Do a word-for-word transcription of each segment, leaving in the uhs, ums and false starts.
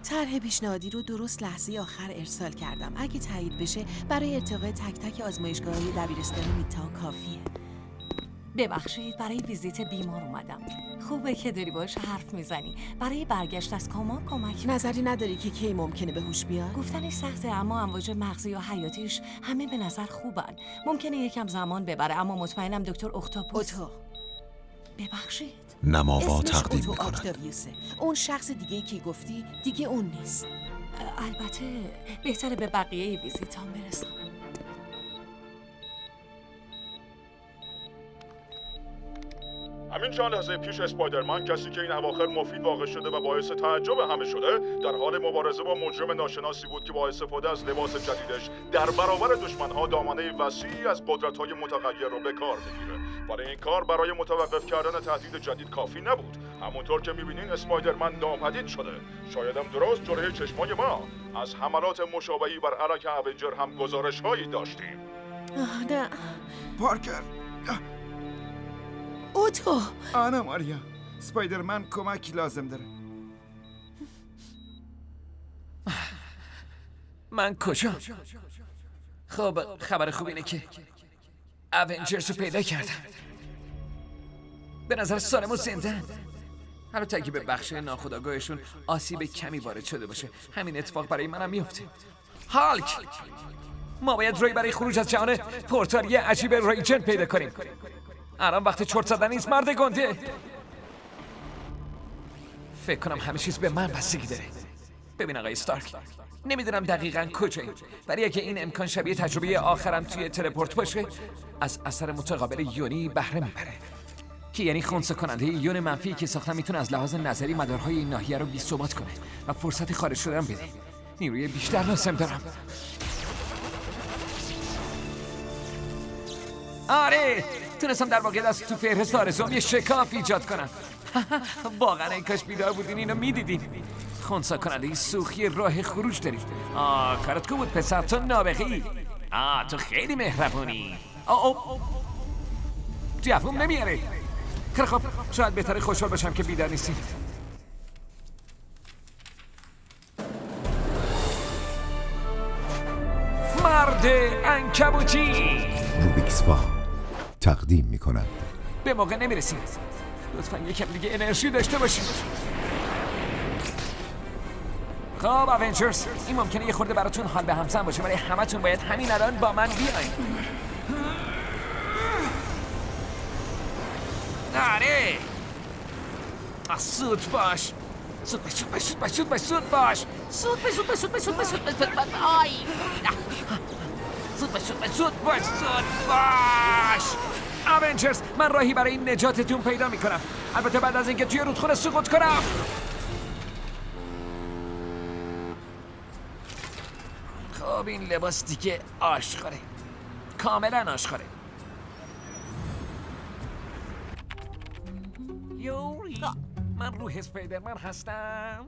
طرح پیشنهادی رو درست لحظه آخر ارسال کردم. اگه تایید بشه برای ارتقاء تک تک آزمایشگاه‌های دبیرستان میتا کافیه. ببخشید، برای ویزیت بیمار اومدم. خوبه که داری باش حرف میزنی. برای برگشت از کما کمک. نظری نداری که کی ممکنه به هوش بیاد؟ گفتنش سخته، اما امواج مغزی و حیاتیش همه به نظر خوبن. ممکنه یکم زمان ببره، اما مطمئنم دکتر اختاپوس. اوتو. ببخشید. نماوا اسمش تقدیم اوتو میکنند. آکتاویوسه. اون شخص دیگه که گفتی دیگه اون نیست. البته بهتره به بقیه ویزیتام برسم. همین چند لحظه پیش اسپایدرمن، کسی که این اواخر مفید واقع شده و باعث تعجب همه شده، در حال مبارزه با مجرم ناشناسی بود که با استفاده از لباس جدیدش در برابر دشمنها دامنه وسیعی از قدرت‌های متغیر رو به کار بگیره. برای این کار برای متوقف کردن تهدید جدید کافی نبود. همونطور که می‌بینین اسپایدرمن ناپدید شده. شایدم درست جلوی چشمای ما از حملات مشابهی بر علیه اونجر هم گزارش‌هایی داشتیم. آه نه. پارکر. اوتو. آنا ماریا، اسپایدرمن کمکی لازم داره. من کجا؟ خب خبر خوب اینه که اونجرز رو پیدا کردم. به نظر سالم و زنده. البته اگه به بخش ناخودآگاهشون آسیب کمی وارد شده باشه، همین اتفاق برای منم میفته. هالک، ما باید روی برای خروج از جهان پورتالی عجیب ریجنت پیدا کنیم. الان وقت چرت زدن نیست مرد گنده. فکر کنم همه چیز به من بستگی داره. ببین آقای استارک، نمیدونم دقیقاً کجایی، ولی اگه این امکان شبیه تجربه آخرم توی تلپورت باشه، از اثر متقابل یونی بهره میبره. که یعنی خنثی کننده یون منفی که ساختم میتونه از لحاظ نظری مدارهای این ناحیه رو بی‌ثبات کنه و فرصت خارج شدن بده. نیروی بیشتر لازم دارم. آره، تونستم در واقع از تو فهرست آرزوم یه شکاف ایجاد کنم. واقعا این کاش بیدار بودین اینو میدیدین. خنثی کننده سوخی راه خروج دارید. آه کارت خوب بود پسر، تو نابغه‌ای. آه تو خیلی مهربونی. آه آه جواب نمیاره. خیلی خب، شاید بهتره خوشحال باشم که بیدار نیستی. مرد عنکبوتی روبیکس فا تقدیم میکنند. به موقع نمیرسیم. لطفا یکم دیگه انرژی داشته باشیم. خب اونجرز، این ممکنه یه خورده براتون حال به همزن باشه، ولی همتون باید همین الان با من بیاین. آره، سود باش. سود باش، سود باش، سود باش، سود باش، سود باش. سود باش، سود باش، سود باش، سود باش، سود باش، سود باش. آی. سود باش، سود باش، سود باش، سود باش. اونجرز، من راهی برای نجاتتون پیدا میکنم. البته بعد از اینکه توی رودخونه سقوط کنم. خب این لباس دیگه آشغاله. کاملا آشغاله. یوری، من روح اسپایدرمن هستم.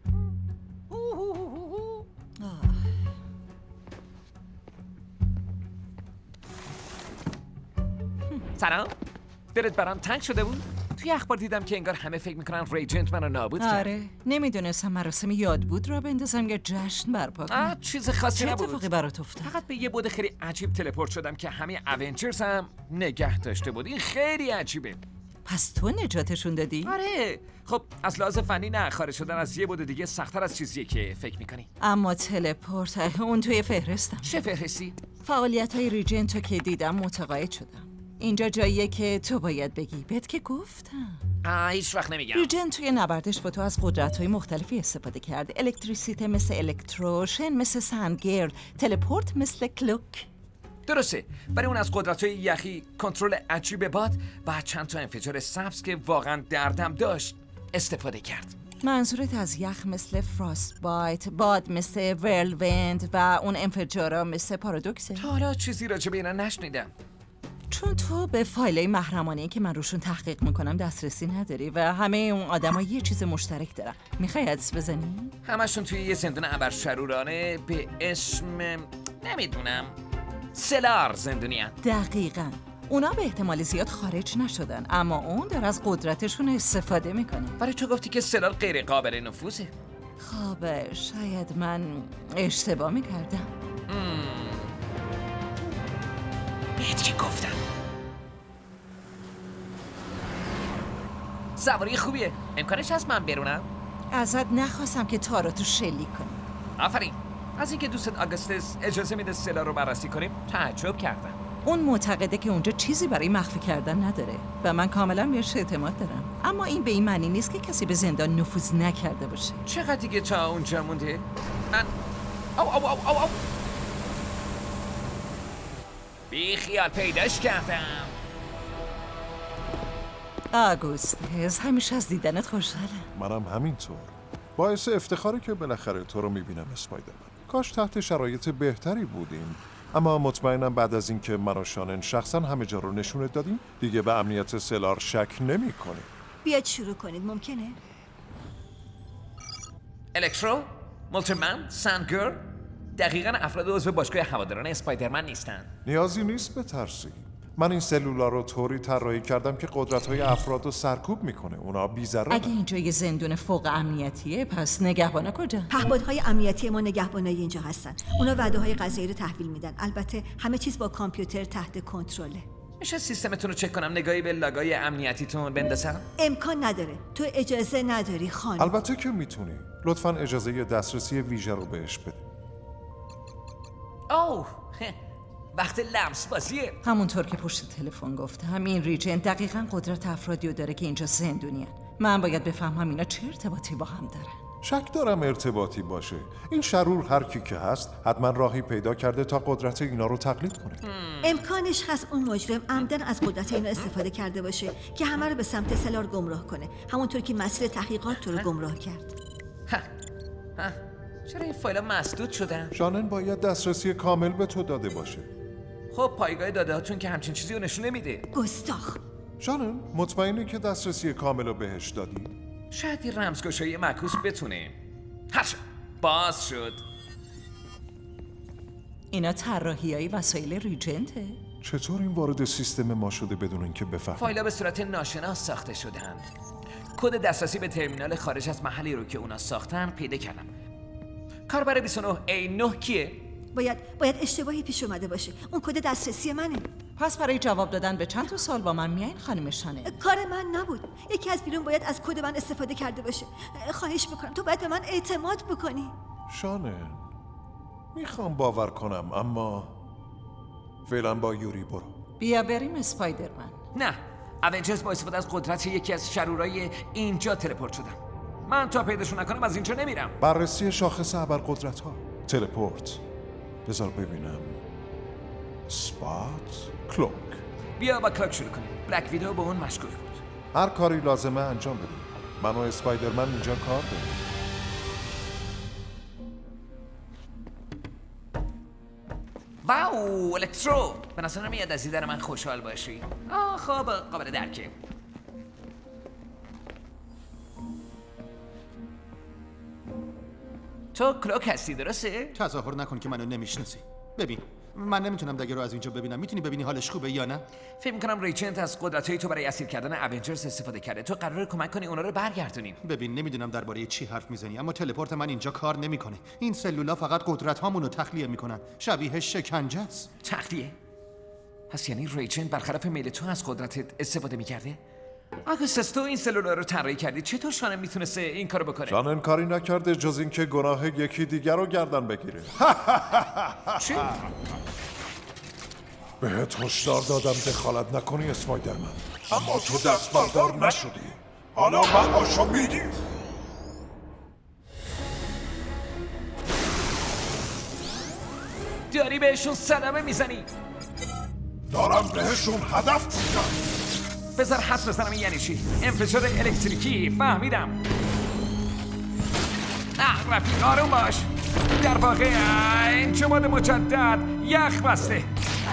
سلام، دلت برام تنگ شده بود؟ توی اخبار دیدم که انگار همه فکر میکنن ریجنت منو نابود کرد. آره، نمیدونستم مراسم یاد بود را بندازم یا جشن برپا کنم. چیز خاصی چه نبود. اتفاقی برات افتاد؟ فقط به یه بود خیلی عجیب تلپورت شدم که همه اونجرز هم نگه داشته بود. این خیلی عجیبه. پس تو نجاتشون دادی؟ آره. خب از لحاظ فنی نه، خارج شدن از یه بود دیگه سخت‌تر از چیزیه که فکر میکنی. اما تلپورت اون توی فهرستم. چه فهرستی؟ فعالیت های ریجنتو که دیدم متقاعد شدم. اینجا جاییه که تو باید بگی. بهت که گفتم. آه هیچ وقت نمیگم. ریجنت توی نبردش با تو از قدرت‌های مختلفی استفاده کرده. الکتریسیته مثل الکتروشن مثل سندگرد، تلپورت مثل کلوک. درسته، برای اون از قدرت‌های یخی، کنترل عجیب باد و چند تا انفجار سبز که واقعا دردم داشت استفاده کرد. منظورت از یخ مثل فراست بایت، باد مثل ورلویند و اون انفجارا مثل پارادوکسه؟ تا حالا چیزی راجع به اینا نشنیدم. چون تو به فایلای محرمانه‌ای که من روشون تحقیق میکنم دسترسی نداری و همه اون آدما یه چیز مشترک دارن. میخوای حدس بزنی؟ همشون توی یه زندان ابرشرورانه به اسم نمیدونم سلار زندونیان. دقیقاً. اونا به احتمال زیاد خارج نشدن، اما اون داره از قدرتشون استفاده میکنه. برای تو گفتی که سلار غیر قابل نفوذه. خب شاید من اشتباه میکردم. بهت که گفتم. سواری خوبیه. امکانش هست من برونم؟ ازت نخواستم که تاراتو شلیک کنی. آفرین. از اینکه دوستت آگوستس اجازه میده سلا رو بررسی کنیم تعجب کردم. اون معتقده که اونجا چیزی برای مخفی کردن نداره و من کاملا بهش اعتماد دارم. اما این به این معنی نیست که کسی به زندان نفوذ نکرده باشه. چقدر دیگه تا اونجا مونده؟ من او او او او او بی خیال پیداش کردم. آگوستس همیشه از دیدنت خوشحالم. منم همینطور. باعث افتخاره که بالاخره تو رو میبینم اسپایدرمن. کاش تحت شرایط بهتری بودیم، اما مطمئنم بعد از اینکه من و شانن شخصا همه جا رو نشونت دادیم دیگه به امنیت سلار شک نمی کنیم. بیاید شروع کنید. ممکنه؟ الکترو، مولترمن، سندگر دقیقاً افراد عضو باشگاه هواداران اسپایدرمن نیستن. نیازی نیست بترسی. من این سلولا رو طوری طراحی کردم که قدرت‌های افراد رو سرکوب میکنه. اونا بی‌ضررن. اگه اینجا یه زندون فوق امنیتیه پس نگهبانا کجا؟ پهپادهای امنیتی ما نگهبانای اینجا هستن. اونا وعده های غذایی رو تحویل میدن. البته همه چیز با کامپیوتر تحت کنترله. میشه سیستمتون رو چک کنم نگاهی به لاگای امنیتیتون بندازم؟ امکان نداره. تو اجازه نداری خانم. البته که میتونی. لطفاً اجازه دسترسی ویژه رو بهش بده. اوه وقت لمس بازیه. همونطور که پشت تلفن گفتم این ریجن دقیقاً قدرت افرادی رو داره که اینجا زندونیان. من باید بفهمم اینا چه ارتباطی با هم دارن. شک دارم ارتباطی باشه. این شرور هر کی که هست حتما راهی پیدا کرده تا قدرت اینا رو تقلید کنه. امکانش هست اون مجرم عمدن از قدرت اینا استفاده کرده باشه که همه رو به سمت سلار گمراه کنه، همونطور که مسیر تحقیقات تو رو گمراه کرد. ها. ها. چرا این فایل‌ها مسدود شدن؟ شانن باید دسترسی کامل به تو داده باشه. خب پایگاه داده هاتون که همچین چیزی رو نشون نمیده. گستاخ. شانن مطمئنی که دسترسی کامل رو بهش دادی؟ شاید این رمزگشایی معکوس بتونه. هرشد باز شد. اینا طراحی‌های وسایل ریجنته؟ چطور این وارد سیستم ما شده بدون اینکه بفهمیم؟ فایل‌ها به صورت ناشناس ساخته شدند. کد دسترسی به ترمینال خارج از محلی رو که اونا ساختن پیدا کردم. کاربر بیست و نه ای نه کیه؟ باید باید اشتباهی پیش اومده باشه. اون کد دسترسی منه. پس برای جواب دادن به چند تا سوال با من میایین خانم شانن؟ کار من نبود. یکی از بیرون باید از کد من استفاده کرده باشه. خواهش میکنم تو باید به من اعتماد بکنی. شانن میخوام باور کنم اما فعلا با یوری برو. بیا بریم اسپایدرمن. نه، اونجرز با استفاده از قدرت یکی از شرورای اینجا تلپورت شدم. من تا پیداشون نکنم از اینجا نمیرم. بررسی شاخص ابرقدرت ها. تلپورت. بذار ببینم. سپات کلوک. بیا با کلوک شروع کنیم. بلک ویدو به اون مشکوک بود. هر کاری لازمه انجام بدیم. من و اسپایدرمن اینجا کار داریم. واو الکترو، به نظر میاد از دیدن من خوشحال باشی. آه خب قابل درکه. تو کلوک هستی درسته؟ تظاهر نکن که منو نمیشناسی. ببین من نمیتونم دگه رو از اینجا ببینم. میتونی ببینی حالش خوبه یا نه؟ فکر میکنم ریچنت از قدرت‌های تو برای اسیر کردن اونجرز استفاده کرده. تو قراره کمک کنی اونا رو برگردونیم. ببین نمیدونم درباره چی حرف میزنی اما تلپورت من اینجا کار نمیکنه. این سلولا فقط قدرت هامونو تخلیه میکنن. شبیه شکنجه است. تخلیه؟ پس یعنی ریچنت برخلاف میل تو از قدرتت استفاده میکرده؟ آگوستس تو این سلولا رو طراحی کردی، چطور شانن میتونسته این کارو بکنه؟ شانن کاری نکرده جز اینکه گناه یکی دیگر رو گردن بگیره. چی؟ بهت هشدار دادم دخالت نکنی اسپایدرمن، اما تو دست بردار نشدی. حالا بقاشو میدی. داری بهشون صدمه میزنی. دارم بهشون هدف میزنم. بذار حس بزنم این یعنی چی؟ انفجار الکتریکی. فهمیدم. نه رفیق آروم باش. در واقع انجماد مجدد یخ بسته.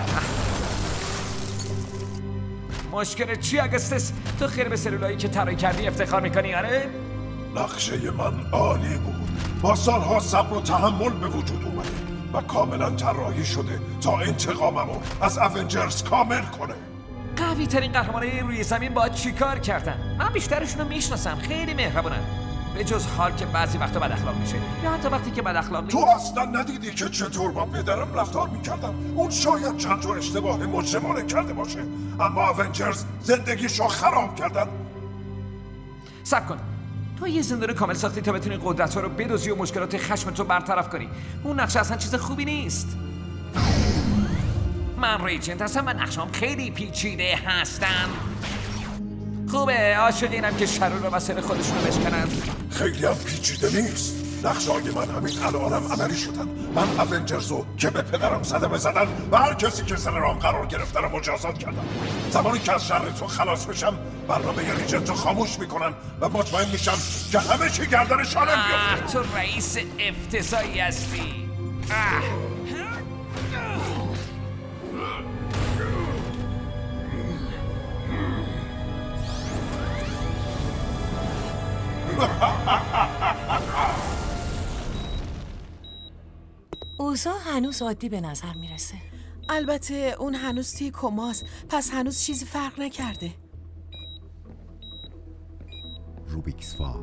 مشکل چی آگوستس؟ تو خیر به سلولایی که طراحی کردی افتخار میکنی آره؟ نقشه من عالی بود. با سالها صبر و تحمل به وجود اومده و کاملا طراحی شده تا انتقاممو از اونجرز کامل کنه. قوی ترین قهرمانای روی زمین باید چیکار کردن؟ من بیشترشون رو میشناسم. خیلی مهربونن. به جز حال که بعضی وقتا بد اخلاق میشه یا حتی وقتی که بد اخلاق تو اصلا ندیدی که چطور با پدرم رفتار میکردن؟ اون شاید چند تا اشتباه مجرمانه کرده باشه، اما اونجرز زندگیشو خراب کردن. صبر کن، تو یه زندان کامل ساختی تا بتونی قدرت‌ها رو بدوزی و مشکلات خشمتو برطرف کنی. اون نقشه اصلا چیز خوبی نیست. من ریجنت هستم و نقشه‌ام خیلی پیچیده هستن. خوبه، عاشقینم که شرور رو وسیله خودشونو بشکنن. خیلی هم پیچیده نیست. نقشه‌های من همین الانم عملی شدن. من اونجرزو که به پدرم صدمه زدن و هر کسی که سر رام قرار گرفتن رو مجازات کردم. زمانی که از شر تو خلاص بشم برنامه ریجنت رو خاموش میکنن و مطمئن میشم که همه چی گردن شالم بیفته. تو رئیس افتضاحی هستی. آه. اوضاع هنوز عادی به نظر میرسه. البته اون هنوز توی کماست، پس هنوز چیزی فرق نکرده. روبیکس فال.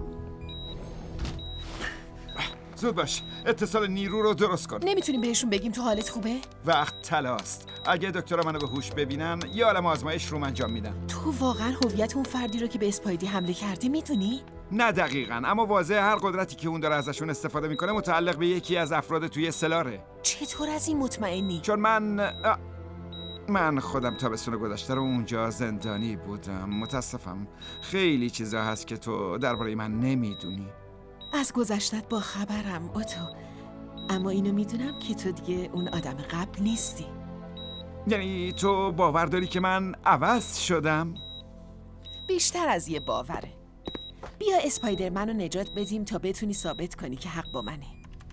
زود باش، اتصال نیرو رو درست کن. نمیتونیم بهشون بگیم تو حالت خوبه؟ وقت طلاست. اگه دکترها منو به هوش ببینن یه عالم آزمایش رو انجام میدن. تو واقعا هویت اون فردی رو که به اسپایدی حمله کردی میدونی؟ نه دقیقاً، اما واضحه هر قدرتی که اون داره ازشون استفاده میکنه متعلق به یکی از افراد توی سلاره. چطور از این مطمئنی؟ چون من من خودم تابستون گذشته رو اونجا زندانی بودم. متاسفم، خیلی چیزا هست که تو درباره من نمیدونی. از گذشتت با خبرم اوتو، اما اینو میدونم که تو دیگه اون آدم قبل نیستی. یعنی تو باور داری که من عوض شدم؟ بیشتر از یه باوره. بیا اسپایدرمن رو نجات بدیم تا بتونی ثابت کنی که حق با منه.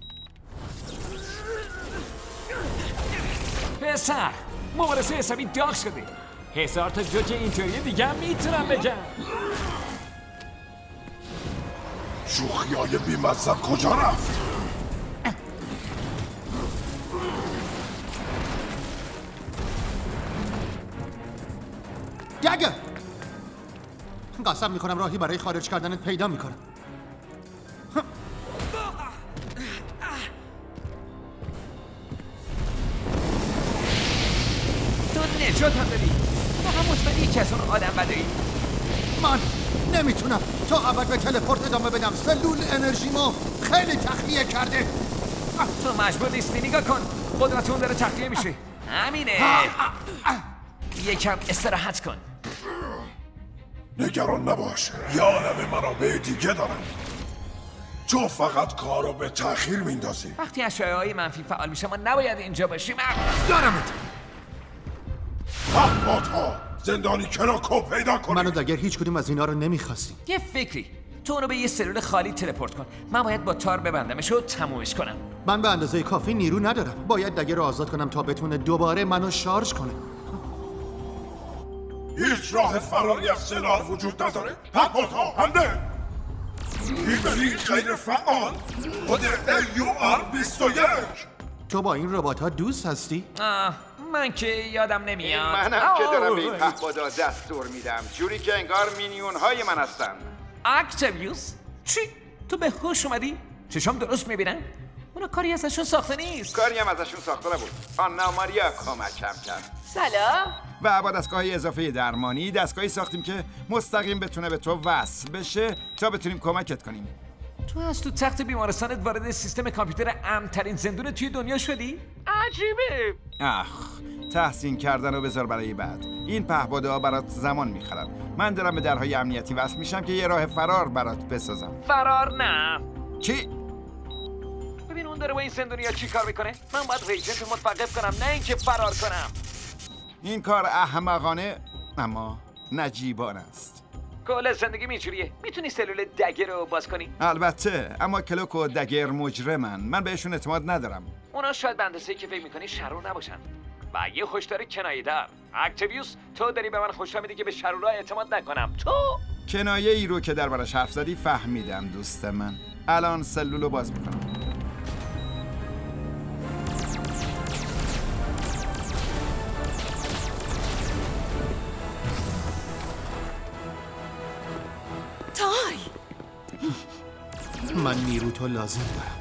پسر، مبارزه حسابی داغ شده. هزار تا جوک اینطوری دیگه هم میتونم بگم. شوخیای بی‌مزه کجا رفت؟ دگر! قسم میکنم راهی برای خارج کردنت پیدا میکنم. تو نجات هم دادی. تو هم مطمئنی یکی از اون آدم بدهی. من نمیتونم تا ابد به تلپورت ادامه بدم. سلول انرژیمو خیلی تخلیه کرده. تو مجبور نیستی، نگاه کن. قدرت اون داره تخلیه میشه. همینه. یکم استراحت کن. نگران نباش، یه عالم منابع دیگه دارم. تو فقط کارو به تأخیر میندازی. وقتی اشعه‌های منفی فعال میشه ما نباید اینجا باشیم. دارمت. پهپادها، زندانی کراکو پیدا کن. من و دگر هیچ کدوم از اینا رو نمیخواستیم. یه فکری، تو اونو به یه سلول خالی تلپورت کن. من باید با تار ببندمش و تمومش کنم. من به اندازه کافی نیرو ندارم. باید دگر رو آزاد کنم تا بتونه دوباره منو شارژ کنه. هیچ راه فراری از سلار وجود نداره. پهپادها، حمله! هیبری غیر فعال. خود ای یو آر بیست و یک. تو با این ربات ها دوست هستی؟ آه، من که یادم نمیاد. منم که دارم به این پهپادا دستور میدم، جوری که انگار مینیون های من هستن. اکتیویوس؟ چی؟ تو به هوش اومدی؟ چشام درست میبینن؟ اونا کاری ازشون ساخته نیست. کاری هم ازشون ساخته نبود. آنا ماریا کمکم کرد. سلام. و با دستگاهی اضافه درمانی دستگاهی ساختیم که مستقیم بتونه به تو وصل بشه تا بتونیم کمکت کنیم. تو از تو تخت بیمارستانت وارد سیستم کامپیوتر امن‌ترین زندون توی دنیا شدی؟ عجیبه. اخ، تحسین کردن رو بذار برای بعد. این پهپادها برات زمان میخرن. من دارم به درهای امنیتی وصل میشم که یه راه فرار برات بسازم. فرار نه. چی؟ ببین اون داره با این زندونیا چی کار میکنه؟ من باید ریجنت متوقف کنم، نه اینکه فرار کنم. این کار احمقانه اما نجیبانه است. کل زندگی اینجوریه. میتونی سلول دگر رو باز کنی؟ البته، اما کلوک و دگر مجرمن. من بهشون اعتماد ندارم. اونا شاید به اندازه‌ای که فکر میکنی شرور نباشن. و یه هشدار کنایه‌دار. اکتیویوس، تو داری به من هشدار میدی که به شرورها اعتماد نکنم. تو کنایه ای رو که دربارش حرف زدی فهمیدم دوست من. الان سلولو باز میکنم. تای من نیرو تو لازم دارم.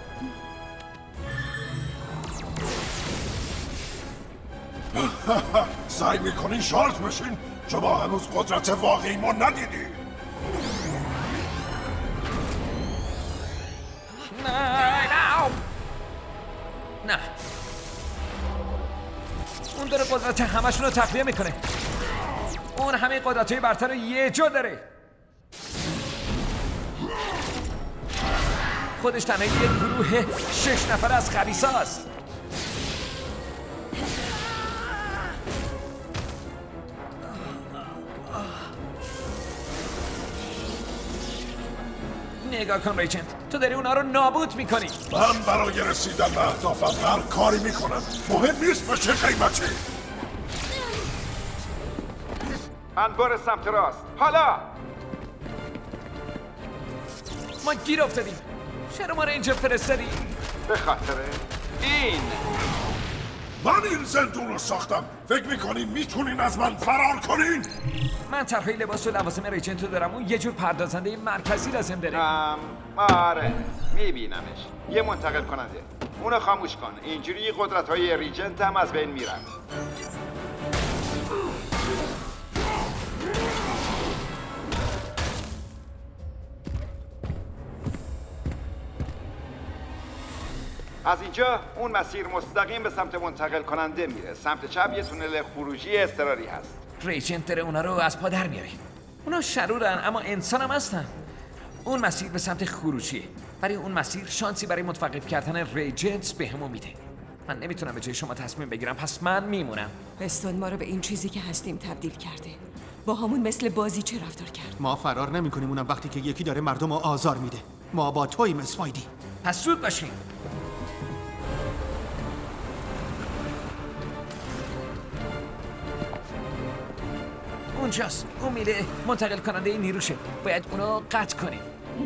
سعی میکنین شارژ بشین؟ شما هنوز قدرت واقعی ما ندیدی. نه نه اون داره قدرت همشون رو تخلیه میکنه. اون همه قدرت‌های برتر رو یه جا داره. خودش تنها یک گروه شش نفر از خبیثاست. نگاه کن ریجنت، تو داری اونا رو نابود میکنی. من برای رسیدن به اهدافم هر کاری میکنم، مهم نیست به چه قیمتی. انبار سمت راست. حالا ما گیر افتادیم. چرا ما رو اینجا فرستادی؟ به خاطر این من این زندون رو ساختم. فکر میکنین میتونین از من فرار کنین؟ من طرحهای لباس و لوازم ریجنت رو دارم. اون یه جور پردازنده مرکزی لازم داره. ام آره میبینمش. یه منتقل کننده. اونو خاموش کن. اینجوری قدرت های ریجنت هم از بین میرن. از اینجا اون مسیر مستقیم به سمت منتقل کننده میره. سمت چپ یه تونل خروجی اضطراری هست. ریجنت داره اونا رو از پا در میاره. اونا شرورن اما انسان هم هستن. اون مسیر به سمت خروجیه، ولی اون مسیر شانسی برای متوقف کردن ریجنت بهمون میده. من نمیتونم به جای شما تصمیم بگیرم، پس من میمونم. استون ما رو به این چیزی که هستیم تبدیل کرده. با همون مثل بازی چه رفتار کرد. ما فرار نمی کنیم، اونم وقتی که یکی داره مردم رو آزار میده. ما با توییم اسپایدی. پس زود باشین. اونجاست. اون میله منتقل کننده نیروشه. باید اونو قطع کنیم.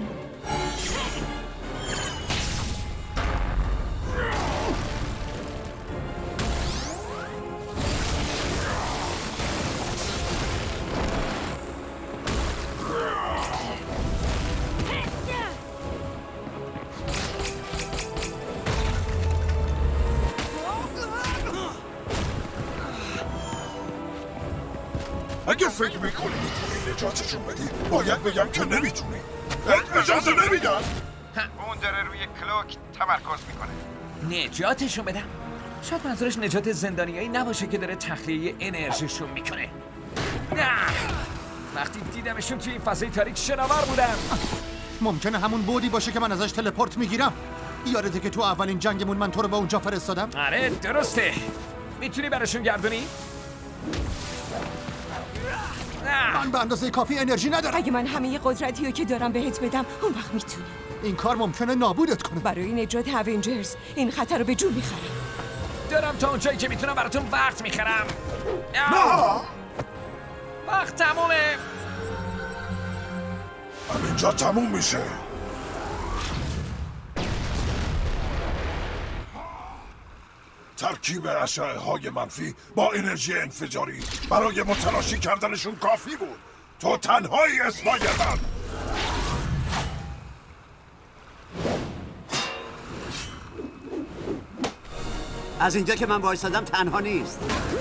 اگه فکر میکنی میتونی نجاتشون بدی، باید بگم که نمیتونی. اجازه نمیدم. اون داره روی کلوک تمرکز میکنه. نجاتشون بدم؟ شاید منظورش نجات زندانیایی نباشه که داره تخلیه انرژیشون میکنه. نه، وقتی دیدمشون توی این فضای تاریک شناور بودن. ممکنه همون بودی باشه که من ازش تلپورت میگیرم. یادته که تو اولین جنگمون من تو رو به اونجا فرستادم؟ آره درسته. میتونی براشون گردونی؟ من به اندازه کافی انرژی ندارم. اگه من همه قدرتی رو که دارم بهت بدم، اون وقت میتونی. این کار ممکنه نابودت کنه. برای نجات اونجرز این خطر رو به جون میخرم. دارم تا اونجایی که میتونم براتون وقت میخرم. نه! وقت تمومه. همینجا تموم میشه. ترکیب اشعه های منفی با انرژی انفجاری برای متلاشی کردنشون کافی بود. تو تنهایی اسپایدرمن. از اینجا که من وایسادم تنها نیست.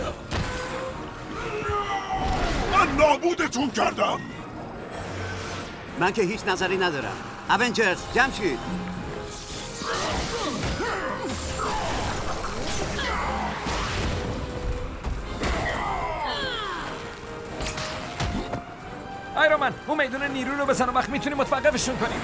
من نابودتون کردم. من که هیچ نظری ندارم. اونجرز جمع شید. ایرون من، اون میدون نیرو رو بزن و وقت میتونی متوقفشون کنیم.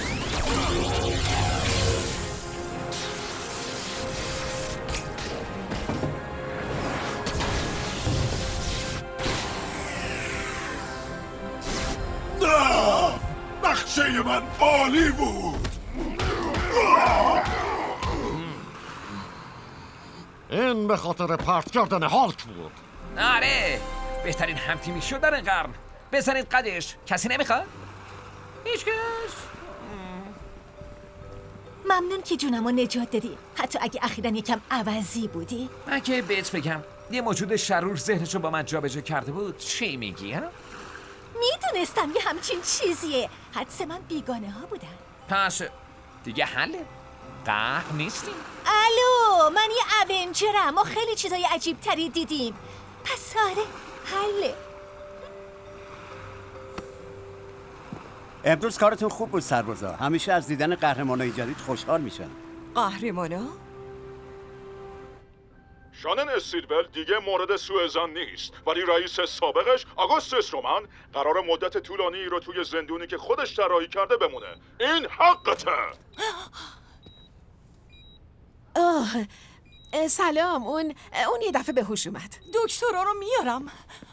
نه! نقشه من عالی بود. این به خاطر پرت کردن هالک بود. آره، بهترین همتیمی شدن قرن. بزنید قدش. کسی نمیخواد؟ هیچ کس؟ ممنون که جونمو نجات دادی، حتی اگه اخیراً یکم عوضی بودی. من که بهت بگم یه موجود شرور ذهنشو با من جابجا کرده بود، چی میگی ها؟ میدونستم یه همچین چیزیه. حدس من بیگانه ها بودن. پس دیگه حله. قهر نیستیم. الو، من یه اونجرم. ما خیلی چیزای عجیب تری دیدیم. پس آره، حله. امروز کارتون خوب بود سربازا. همیشه از دیدن قهرمانای جدید خوشحال میشن. قهرمانا؟ شانن استیدول دیگه مورد سوء ظن نیست، ولی رئیس سابقش آگوستوس رومن قرار مدت طولانی رو توی زندونی که خودش طراحی کرده بمونه. این حقته. آه سلام. اون اون یه دفعه به هوش اومد. دکترا رو میارم.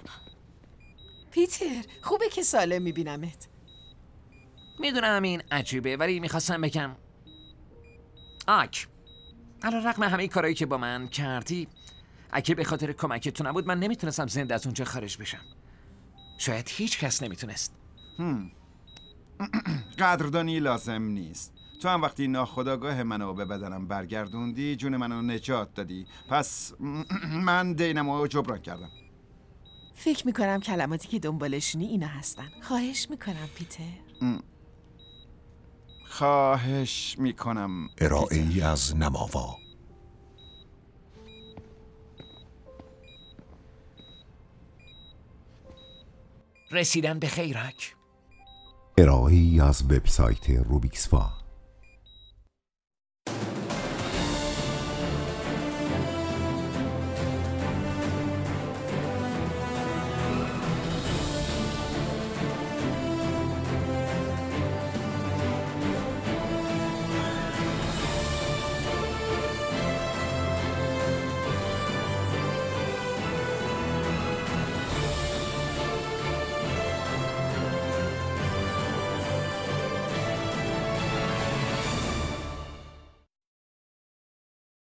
پیتر خوبه که سالم میبینمت. میدونم این عجیبه، ولی میخواستم بگم آک علی رغم همه کارهایی که با من کردی، اگه به خاطر کمک تو نبود من نمیتونستم زنده از اونجا خارج بشم. شاید هیچ کس نمیتونست. قدردانی لازم نیست. تو هم وقتی ناخودآگاه منو به بدنم برگردوندی جون منو نجات دادی، پس من دینمو جبران کردم. فکر میکنم کلماتی که دنبالشونی اینا هستن. خواهش میکنم پیتر. خواهش میکنم. ارائه‌ای از نماوا. رسیدن به خیرک. ارائه‌ای از وبسایت روبیکسفا.